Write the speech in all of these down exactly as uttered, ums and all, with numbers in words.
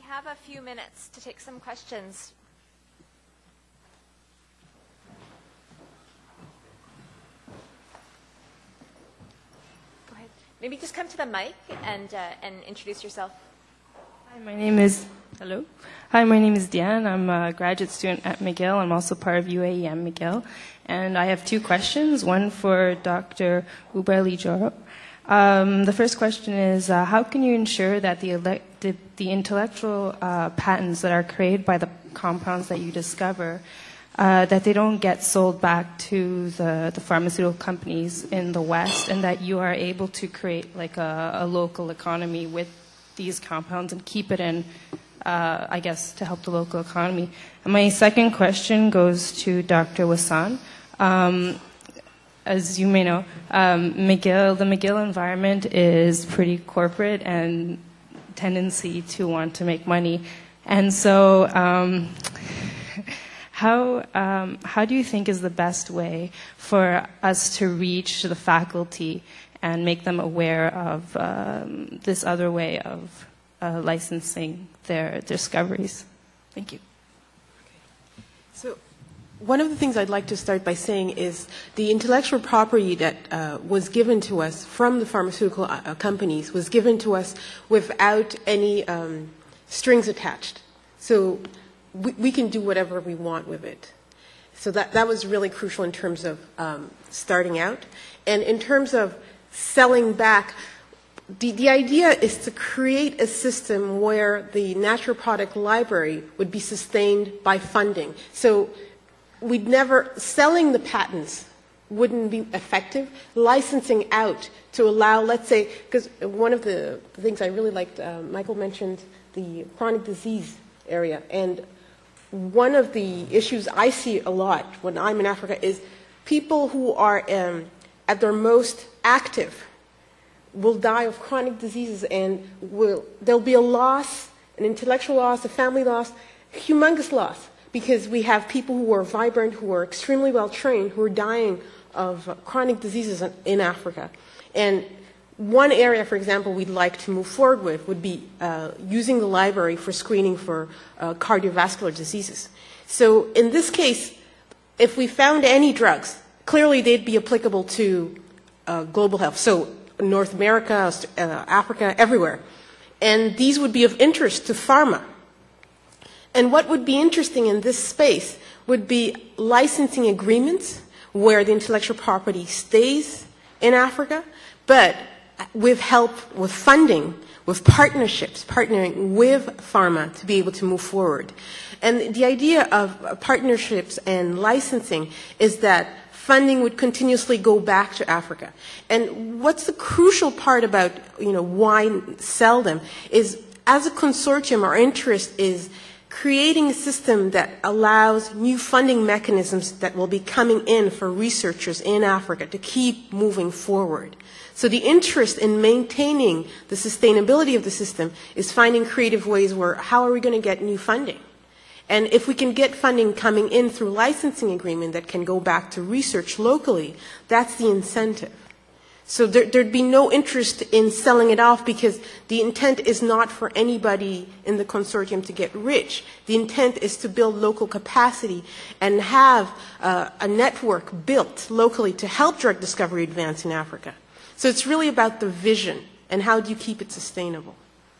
have a few minutes to take some questions. Go ahead. Maybe just come to the mic and, uh, and introduce yourself. Hi, my name is, hello. Hi, my name is Diane. I'm a graduate student at McGill. I'm also part of U A E M McGill. And I have two questions, one for Doctor Ubali Joro. Um, the first question is, uh, how can you ensure that the, elect- the, the intellectual uh, patents that are created by the compounds that you discover, uh, that they don't get sold back to the, the pharmaceutical companies in the West, and that you are able to create like a, a local economy with these compounds and keep it in, uh, I guess, to help the local economy? And my second question goes to Doctor Wassan. Um, As you may know, um, McGill, the McGill environment is pretty corporate and tendency to want to make money. And so um, how, um, how do you think is the best way for us to reach the faculty and make them aware of um, this other way of uh, licensing their discoveries? Thank you. So, one of the things I'd like to start by saying is the intellectual property that uh, was given to us from the pharmaceutical uh, companies was given to us without any um, strings attached. So we, we can do whatever we want with it. So that, that was really crucial in terms of um, starting out. And in terms of selling back, the, the idea is to create a system where the natural product library would be sustained by funding. So we'd never, selling the patents wouldn't be effective. Licensing out to allow, let's say, because one of the things I really liked, uh, Michael mentioned the chronic disease area. And one of the issues I see a lot when I'm in Africa is people who are um, at their most active will die of chronic diseases, and will, there'll be a loss, an intellectual loss, a family loss, humongous loss. Because we have people who are vibrant, who are extremely well trained, who are dying of chronic diseases in Africa. And one area, for example, we'd like to move forward with would be uh, using the library for screening for uh, cardiovascular diseases. So in this case, if we found any drugs, clearly they'd be applicable to uh, global health. So North America, uh, Africa, everywhere. And these would be of interest to pharma. And what would be interesting in this space would be licensing agreements where the intellectual property stays in Africa, but with help, with funding, with partnerships, partnering with pharma to be able to move forward. And the idea of partnerships and licensing is that funding would continuously go back to Africa. And what's the crucial part about, you know, why sell them is, as a consortium, our interest is creating a system that allows new funding mechanisms that will be coming in for researchers in Africa to keep moving forward. So the interest in maintaining the sustainability of the system is finding creative ways where, how are we going to get new funding? And if we can get funding coming in through licensing agreement that can go back to research locally, that's the incentive. So there, there'd be no interest in selling it off, because the intent is not for anybody in the consortium to get rich. The intent is to build local capacity and have uh, a network built locally to help drug discovery advance in Africa. So it's really about the vision and how do you keep it sustainable.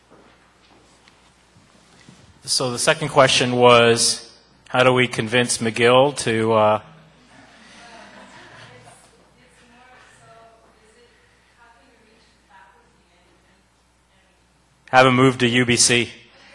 So the second question was, how do we convince McGill to uh, have a move to U B C?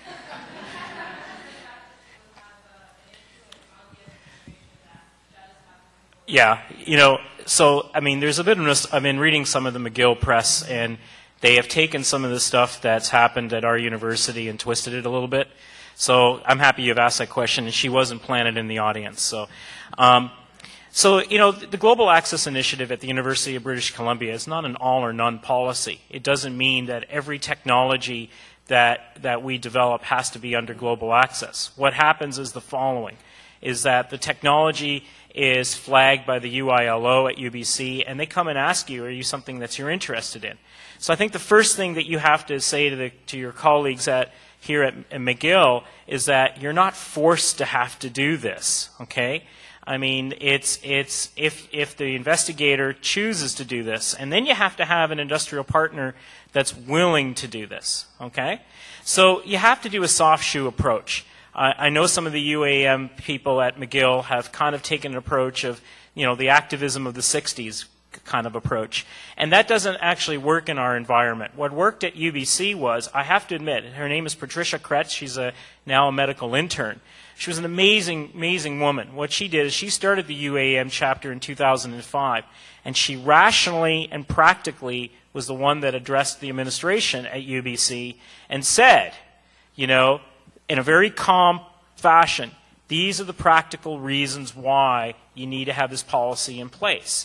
Yeah, you know, so, I mean, there's a bit of, mis- I've been reading some of the McGill press, and they have taken some of the stuff that's happened at our university and twisted it a little bit. So I'm happy you've asked that question, and she wasn't planted in the audience. So, um, so you know, the Global Access Initiative at the University of British Columbia is not an all or none policy. It doesn't mean that every technology that, that we develop has to be under global access. What happens is the following. is that the technology is flagged by the U I L O at U B C, and they come and ask you, are you something that you're interested in? So I think the first thing that you have to say to, the, to your colleagues at, here at, at McGill is that you're not forced to have to do this, okay? I mean, it's, it's if, if the investigator chooses to do this, and then you have to have an industrial partner that's willing to do this, okay? So you have to do a soft shoe approach. Uh, I know some of the U A M people at McGill have kind of taken an approach of, you know, the activism of the sixties kind of approach. And that doesn't actually work in our environment. What worked at U B C was, I have to admit, her name is Patricia Kretz. She's a, now a medical intern. She was an amazing, amazing woman. What she did is she started the U A M chapter in two thousand five, and she rationally and practically was the one that addressed the administration at U B C and said, you know, in a very calm fashion, these are the practical reasons why you need to have this policy in place.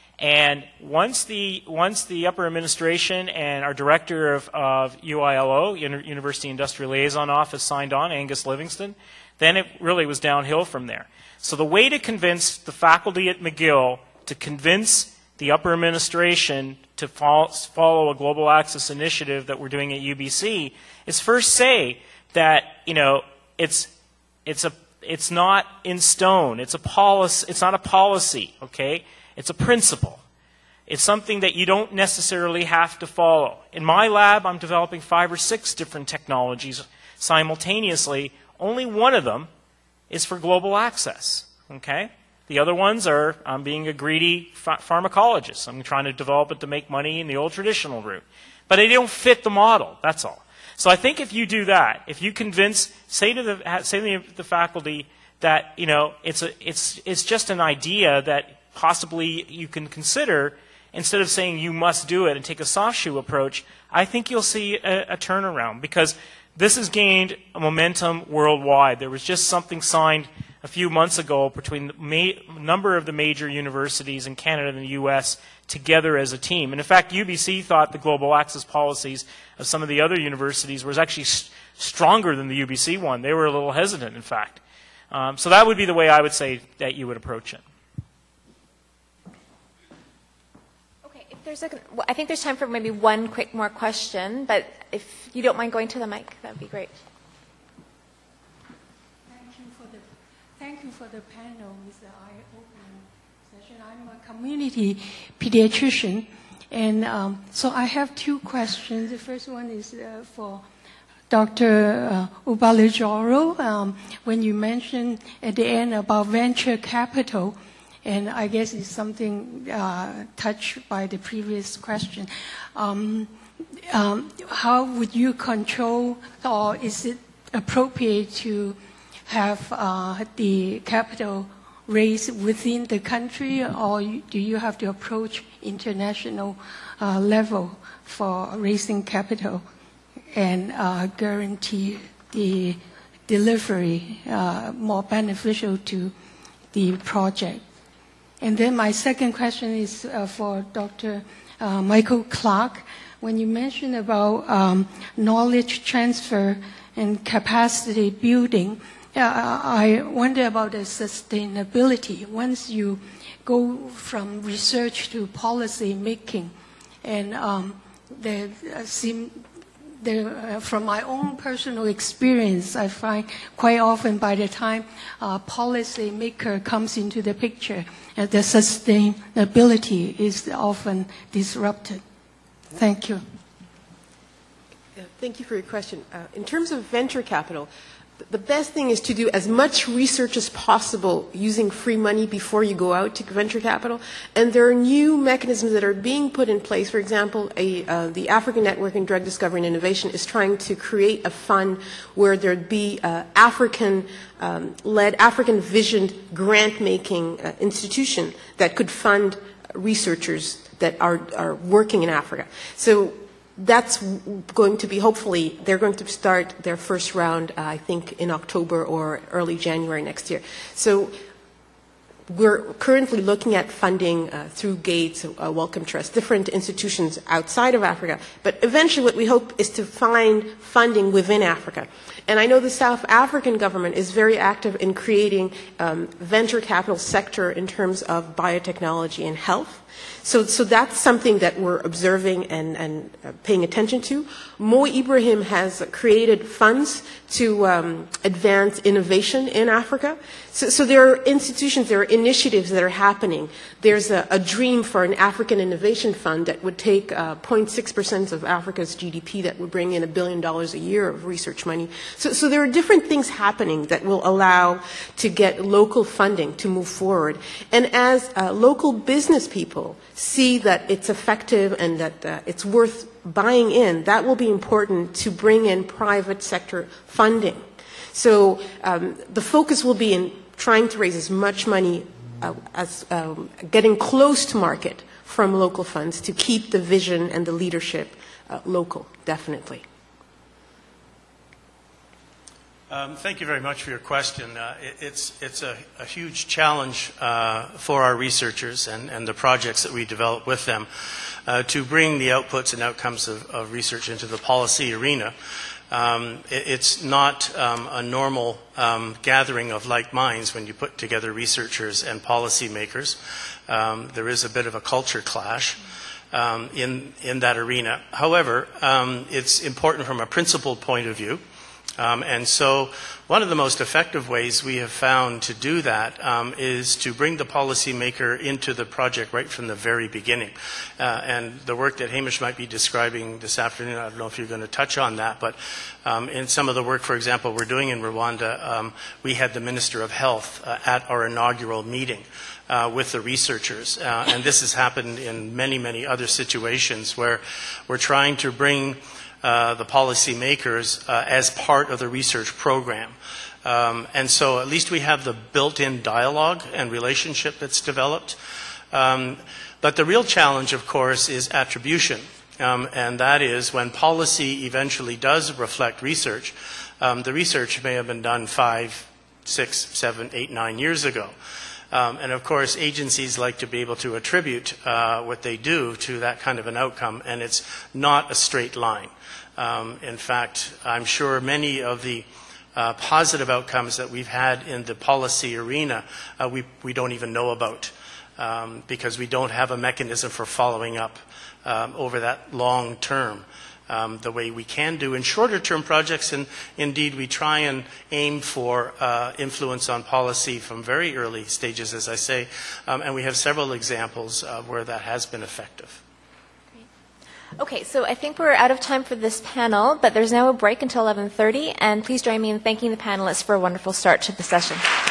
And once the, once the upper administration and our director of, of U I L O, University Industrial Liaison Office, signed on, Angus Livingston, then it really was downhill from there. So the way to convince the faculty at McGill to convince the upper administration to follow a global access initiative that we're doing at U B C is first say that, you know, it's, it's, a, it's not in stone. It's, a policy, it's not a policy, okay? It's a principle. It's something that you don't necessarily have to follow. In my lab, I'm developing five or six different technologies simultaneously. Only one of them is for global access, okay? The other ones are, I'm being a greedy ph pharmacologist. I'm trying to develop it to make money in the old traditional route. But they don't fit the model, that's all. So I think if you do that, if you convince, say to the, say to the, the faculty that, you know, it's, a, it's, it's just an idea that possibly you can consider, instead of saying you must do it and take a soft shoe approach, I think you'll see a, a turnaround, because this has gained a momentum worldwide. There was just something signed a few months ago between a number of the major universities in Canada and the U S together as a team. And in fact, U B C thought the global access policies of some of the other universities was actually st stronger than the U B C one. They were a little hesitant, in fact. Um, so that would be the way I would say that you would approach it. Okay, if there's a, I think there's time for maybe one quick more question, but if you don't mind going to the mic, that would be great. Thank you for the, thank you for the panel with the eye-opening session. I'm a community pediatrician, and um, so I have two questions. The first one is uh, for Doctor Uh, Ubali-Joro. Um, when you mentioned at the end about venture capital, and I guess it's something uh, touched by the previous question. Um, um, how would you control, or is it appropriate to have uh, the capital raised within the country, or do you have to approach international uh, level for raising capital and uh, guarantee the delivery uh, more beneficial to the project? And then my second question is uh, for Doctor Uh, Michael Clark. When you mentioned about um, knowledge transfer and capacity building, uh, I wonder about the sustainability. Once you go from research to policy making, and um, the, uh, seem, the, uh, from my own personal experience, I find quite often by the time a policy maker comes into the picture, uh, the sustainability is often disrupted. Thank you. Uh, Thank you for your question. Uh, in terms of venture capital, th- the best thing is to do as much research as possible using free money before you go out to venture capital. And there are new mechanisms that are being put in place. For example, a, uh, the African Network in Drug Discovery and Innovation is trying to create a fund where there'd be uh, African um, led, African visioned grant-making uh, institution that could fund researchers that are, are working in Africa. So that's going to be, hopefully, they're going to start their first round, uh, I think, in October or early January next year. So we're currently looking at funding uh, through Gates, uh, Wellcome Trust, different institutions outside of Africa. But eventually what we hope is to find funding within Africa. And I know the South African government is very active in creating um, venture capital sector in terms of biotechnology and health. So, so that's something that we're observing and, and uh, paying attention to. Mo Ibrahim has created funds to um, advance innovation in Africa. So, so there are institutions, there are initiatives that are happening. There's a, a dream for an African Innovation Fund that would take uh, zero point six percent of Africa's G D P that would bring in a billion dollars a year of research money. So, so there are different things happening that will allow to get local funding to move forward. And as uh, local business people see that it's effective and that uh, it's worth buying in, that will be important to bring in private sector funding. So um, the focus will be in trying to raise as much money uh, as um, getting close to market from local funds to keep the vision and the leadership uh, local, definitely. Um, thank you very much for your question. Uh, it, it's it's a, a huge challenge uh, for our researchers and, and the projects that we develop with them uh, to bring the outputs and outcomes of, of research into the policy arena. Um, it, it's not um, a normal um, gathering of like minds when you put together researchers and policymakers. Um, there is a bit of a culture clash um, in, in that arena. However, um, it's important from a principled point of view. Um, and so one of the most effective ways we have found to do that um, is to bring the policymaker into the project right from the very beginning. Uh, and the work that Hamish might be describing this afternoon, I don't know if you're going to touch on that, but um, in some of the work, for example, we're doing in Rwanda, um, we had the Minister of Health uh, at our inaugural meeting. Uh, with the researchers. Uh, and this has happened in many, many other situations where we're trying to bring uh, the policymakers uh, as part of the research program. Um, and so at least we have the built-in dialogue and relationship that's developed. Um, but the real challenge, of course, is attribution. Um, and that is when policy eventually does reflect research, um, the research may have been done five, six, seven, eight, nine years ago. Um, and of course, agencies like to be able to attribute uh, what they do to that kind of an outcome, and it's not a straight line. Um, in fact, I'm sure many of the uh, positive outcomes that we've had in the policy arena, uh, we, we don't even know about um, because we don't have a mechanism for following up um, over that long term. Um, the way we can do in shorter-term projects, and indeed we try and aim for uh, influence on policy from very early stages, as I say, um, and we have several examples uh, where that has been effective. Okay, so I think we're out of time for this panel, but there's now a break until eleven thirty, and please join me in thanking the panelists for a wonderful start to the session.